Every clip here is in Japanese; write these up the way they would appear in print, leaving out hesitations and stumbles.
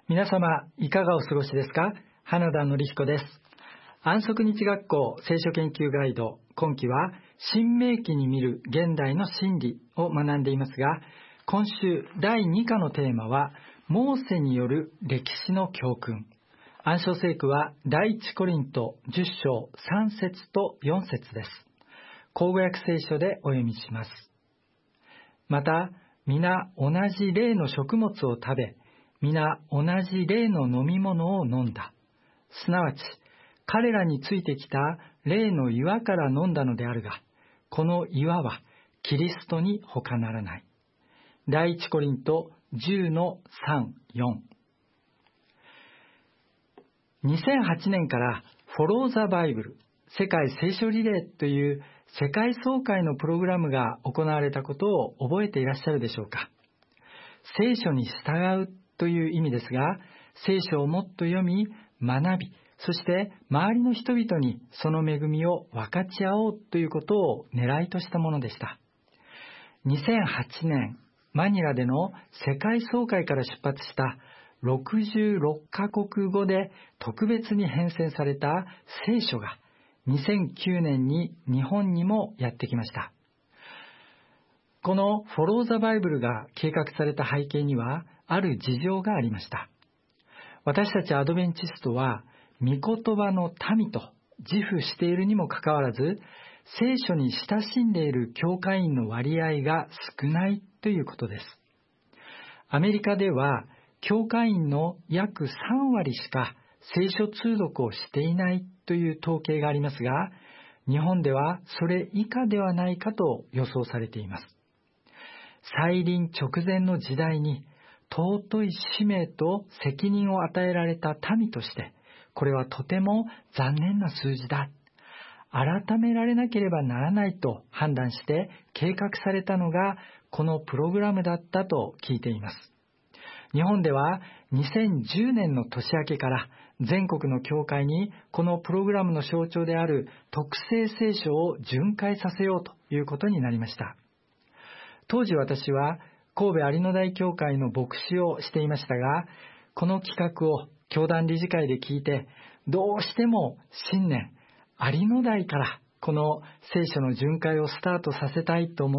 皆様いかがお過ごしですか？花田典彦です。安息日学校聖書研究ガイド、今期は新明記に見る現代の真理を学んでいますが、今週第2課のテーマはモーセによる歴史の教訓。暗唱聖句は第一コリント10章3節と4節です。口語訳聖書でお読みします。また皆同じ例の食物を食べ、皆同じ例の飲み物を飲んだ。すなわち彼らについてきた例の岩から飲んだのであるが、この岩はキリストに他ならない。第一コリント10の3、4。2008年からフォローザバイブル、世界聖書リレーという世界総会のプログラムが行われたことを覚えていらっしゃるでしょうか。聖書に従うという意味ですが、聖書をもっと読み、学び、そして周りの人々にその恵みを分かち合おうということを狙いとしたものでした。2008年、マニラでの世界総会から出発した66カ国語で特別に編纂された聖書が2009年に日本にもやってきました。このフォローザバイブルが計画された背景にはある事情がありました。私たちアドベンチストは御言葉の民と自負しているにもかかわらず、聖書に親しんでいる教会員の割合が少ないということです。アメリカでは教会員の約3割しか聖書通読をしていないという統計がありますが、日本ではそれ以下ではないかと予想されています。再臨直前の時代に尊い使命と責任を与えられた民として、これはとても残念な数字だ。改められなければならないと判断して計画されたのがこのプログラムだったと聞いています。日本では2010年の年明けから全国の教会にこのプログラムの象徴である特製聖書を巡回させようということになりました。当時私は神戸有野台教会の牧師をしていましたが、この企画を教団理事会で聞いて、どうしても新年有野台からこの聖書の巡回をスタートさせたいと思って、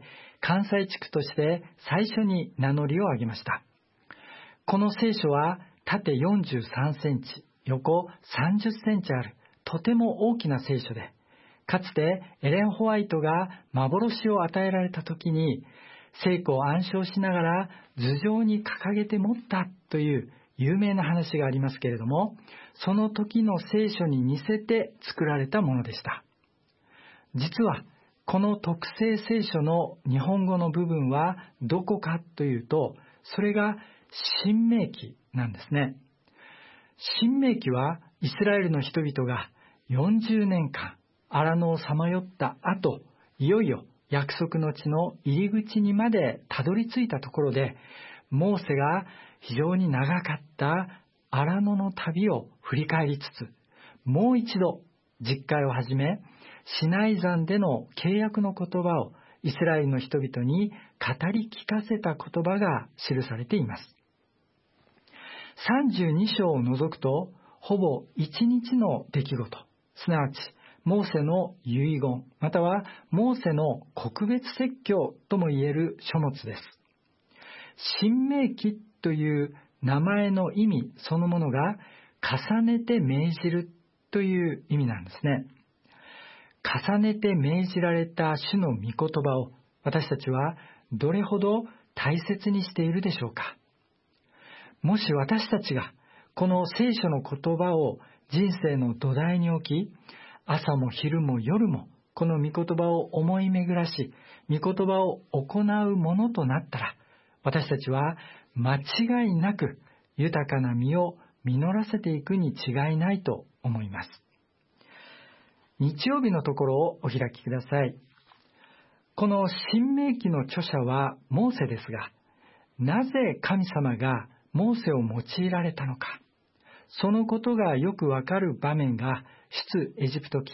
関西地区として最初に名乗りを上げました。この聖書は縦43センチ、横30センチあるとても大きな聖書で、かつてエレン・ホワイトが幻を与えられた時に、聖句を暗唱しながら頭上に掲げて持ったという有名な話がありますけれども、その時の聖書に似せて作られたものでした。実はこの特製聖書の日本語の部分はどこかというと、それが新明記なんですね。新明記はイスラエルの人々が40年間荒野をさまよった後、いよいよ約束の地の入り口にまでたどり着いたところで、モーセが非常に長かった荒野の旅を振り返りつつ、もう一度実会を始め、シナイ山での契約の言葉をイスラエルの人々に語り聞かせた言葉が記されています。32章を除くと、ほぼ1日の出来事、すなわちモーセの遺言、またはモーセの告別説教ともいえる書物です。新明記という名前の意味そのものが重ねて命じるという意味なんですね。重ねて命じられた主の御言葉を私たちはどれほど大切にしているでしょうか。もし私たちがこの聖書の言葉を人生の土台に置き、朝も昼も夜もこの御言葉を思い巡らし、御言葉を行うものとなったら、私たちは間違いなく豊かな実を実らせていくに違いないと思います。日曜日のところをお開きください。この新明記の著者はモーセですが、なぜ神様がモーセを用いられたのか、そのことがよくわかる場面が出エジプト記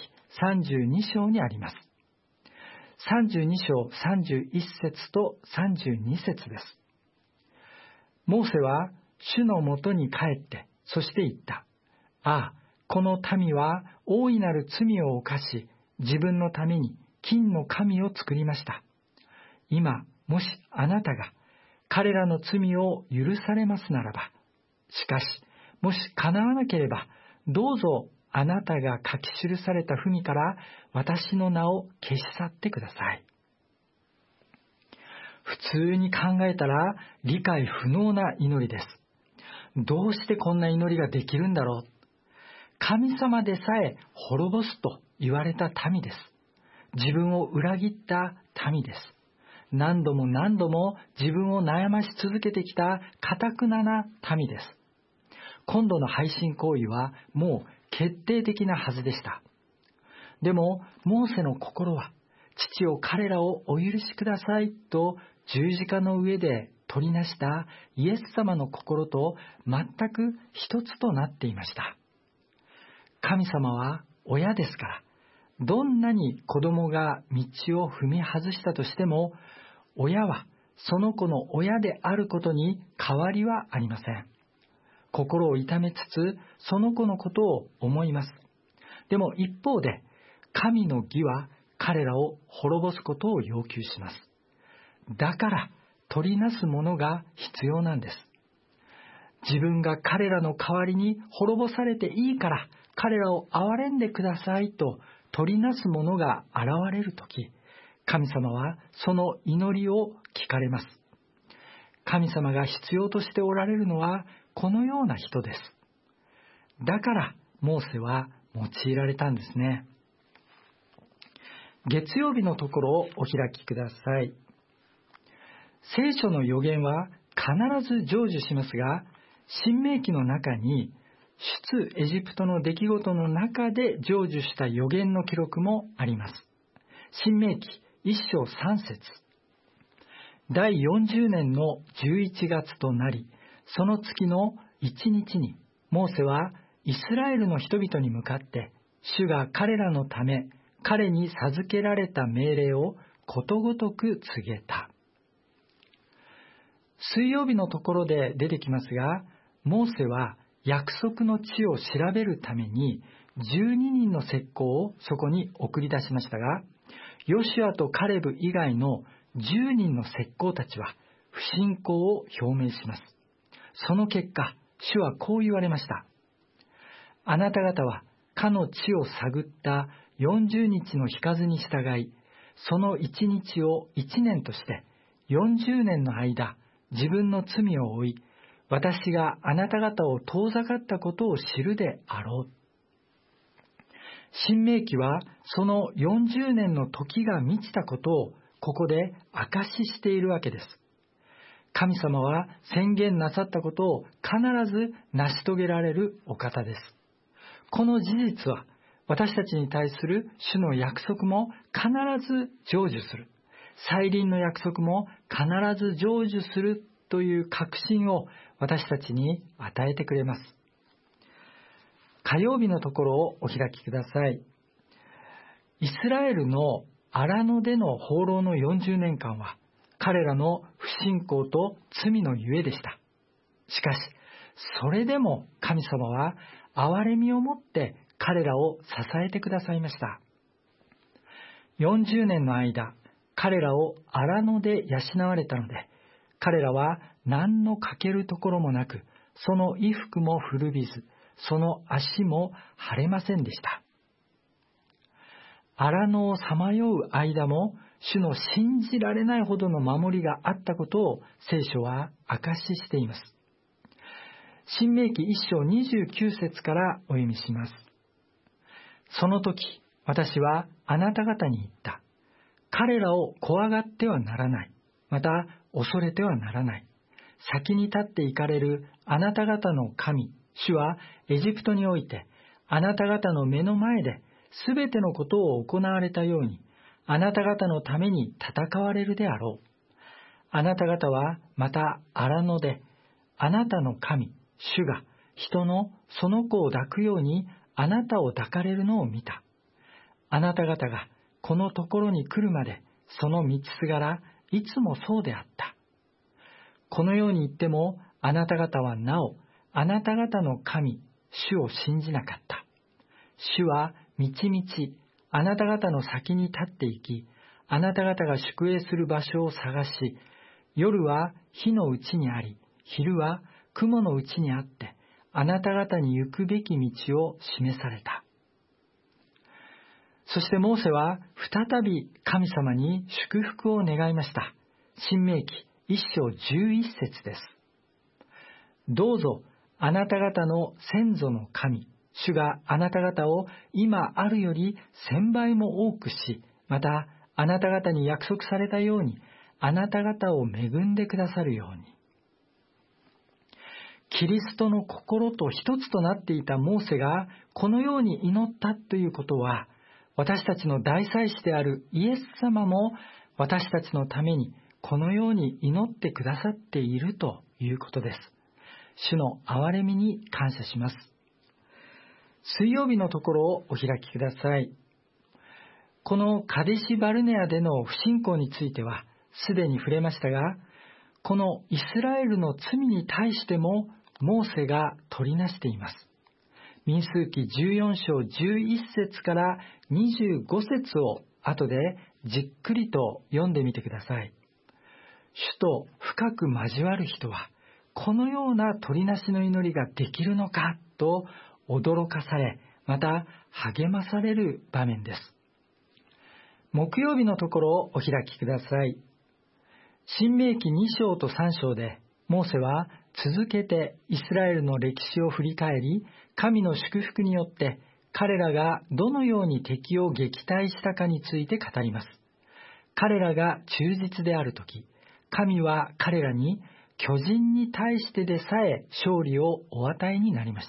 32章にあります。32章31節と32節です。モーセは主のもとに帰って、そして言った。ああ、この民は大いなる罪を犯し、自分のために金の神を作りました。今、もしあなたが彼らの罪を許されますならば、しかし、もし叶わなければ、どうぞあなたが書き記された文から私の名を消し去ってください。普通に考えたら理解不能な祈りです。どうしてこんな祈りができるんだろう。神様でさえ滅ぼすと言われた民です。自分を裏切った民です。何度も何度も自分を悩まし続けてきた頑なな民です。今度の背信行為はもう決定的なはずでした。でもモーセの心は、父を彼らをお許しくださいと十字架の上で取りなしたイエス様の心と全く一つとなっていました。神様は親ですから、どんなに子供が道を踏み外したとしても、親はその子の親であることに変わりはありません。心を痛めつつ、その子のことを思います。でも一方で、神の義は彼らを滅ぼすことを要求します。だから取りなすものが必要なんです。自分が彼らの代わりに滅ぼされていいから彼らを憐れんでくださいと取りなすものが現れるとき、神様はその祈りを聞かれます。神様が必要としておられるのはこのような人です。だからモーセは用いられたんですね。月曜日のところをお開きください。聖書の預言は必ず成就しますが、申命記の中に出エジプトの出来事の中で成就した預言の記録もあります。申命記1章3節。第40年の11月となり、その月の1日に、モーセはイスラエルの人々に向かって、主が彼らのため、彼に授けられた命令をことごとく告げた。水曜日のところで出てきますが、モーセは約束の地を調べるために12人の石膏をそこに送り出しましたが、ヨシュアとカレブ以外の10人の石膏たちは不信仰を表明します。その結果、主はこう言われました。あなた方はかの地を探った40日の日数に従い、その1日を1年として40年の間、自分の罪を負い、私があなた方を遠ざかったことを知るであろう。申命記はその40年の時が満ちたことをここで証ししているわけです。神様は宣言なさったことを必ず成し遂げられるお方です。この事実は私たちに対する主の約束も必ず成就する。再臨の約束も必ず成就するという確信を私たちに与えてくれます。火曜日のところをお開きください。イスラエルの荒野での放浪の40年間は彼らの不信仰と罪のゆえでした。しかし、それでも神様は憐れみをもって彼らを支えてくださいました。40年の間、彼らを荒野で養われたので、彼らは何の欠けるところもなく、その衣服も古びず、その足も腫れませんでした。荒野をさまよう間も、主の信じられないほどの守りがあったことを聖書は証ししています。申命記1章29節からお読みします。その時、私はあなた方に言った。彼らを怖がってはならない。また恐れてはならない。先に立って行かれるあなた方の神、主はエジプトにおいてあなた方の目の前ですべてのことを行われたように、あなた方のために戦われるであろう。あなた方はまた荒野で、あなたの神、主が人のその子を抱くようにあなたを抱かれるのを見た。あなた方がこのところに来るまで、その道すがらいつもそうであった。このように言っても、 あなた方はなお、あなた方の神、主を信じなかった。主はみちみち、あなた方の先に立って行き、あなた方が宿営する場所を探し、夜は火のうちにあり、昼は雲のうちにあって、あなた方に行くべき道を示された。そしてモーセは再び神様に祝福を願いました。申命記1章11節です。どうぞあなた方の先祖の神、主があなた方を今あるより1000倍も多くし、またあなた方に約束されたように、あなた方を恵んでくださるように。キリストの心と一つとなっていたモーセがこのように祈ったということは、私たちの大祭司であるイエス様も私たちのためにこのように祈ってくださっているということです。主の憐れみに感謝します。水曜日のところをお開きください。このカデシ・バルネアでの不信仰についてはすでに触れましたが、このイスラエルの罪に対してもモーセが取りなしています。民数記14章11節から25節を後でじっくりと読んでみてください。主と深く交わる人はこのような取りなしの祈りができるのかと驚かされ、また励まされる場面です。木曜日のところをお開きください。申命記2章と3章でモーセは続けてイスラエルの歴史を振り返り、神の祝福によって彼らがどのように敵を撃退したかについて語ります。彼らが忠実であるとき、神は彼らに巨人に対してでさえ勝利をお与えになりました。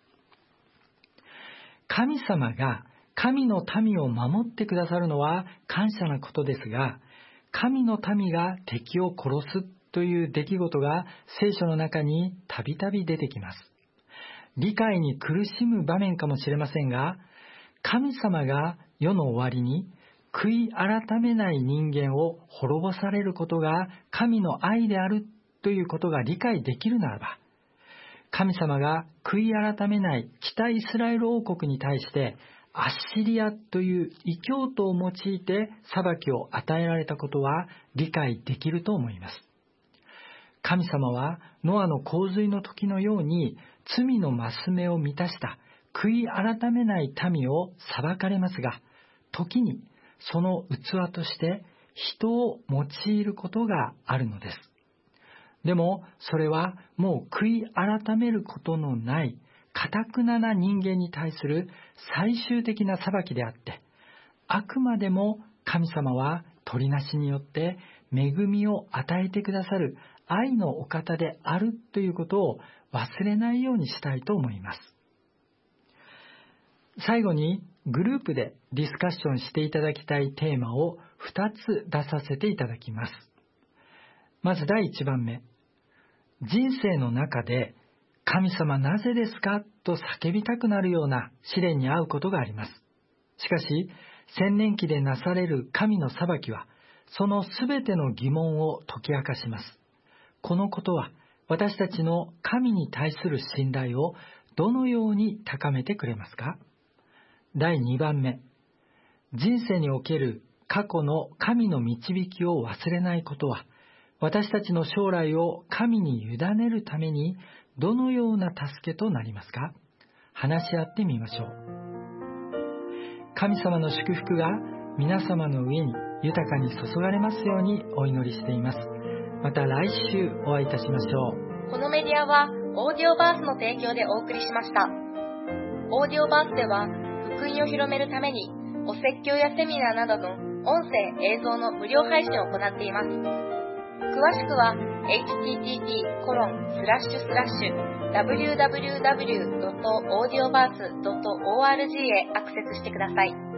神様が神の民を守ってくださるのは感謝なことですが、神の民が敵を殺すという出来事が聖書の中にたびたび出てきます。理解に苦しむ場面かもしれませんが、神様が世の終わりに悔い改めない人間を滅ぼされることが神の愛であるということが理解できるならば、神様が悔い改めない北イスラエル王国に対してアッシリアという異教徒を用いて裁きを与えられたことは理解できると思います。神様はノアの洪水の時のように罪のマス目を満たした悔い改めない民を裁かれますが、時にその器として人を用いることがあるのです。でもそれはもう悔い改めることのない頑なな人間に対する最終的な裁きであって、あくまでも神様は取りなしによって恵みを与えてくださる愛のお方であるということを忘れないようにしたいと思います。最後にグループでディスカッションしていただきたいテーマを2つ出させていただきます。まず第1番目、人生の中で神様なぜですかと叫びたくなるような試練に遭うことがあります。しかし千年期でなされる神の裁きはそのすべての疑問を解き明かします。このことは私たちの神に対する信頼をどのように高めてくれますか？第2番目、人生における過去の神の導きを忘れないことは私たちの将来を神に委ねるためにどのような助けとなりますか？話し合ってみましょう。神様の祝福が皆様の上に豊かに注がれますようにお祈りしています。また来週お会いいたしましょう。 このメディアはオーディオバースの提供でお送りしました。オーディオバースでは福音を広めるためにお説教やセミナーなどの音声映像の無料配信を行っています。詳しくは http://www.audioverse.org へアクセスしてください。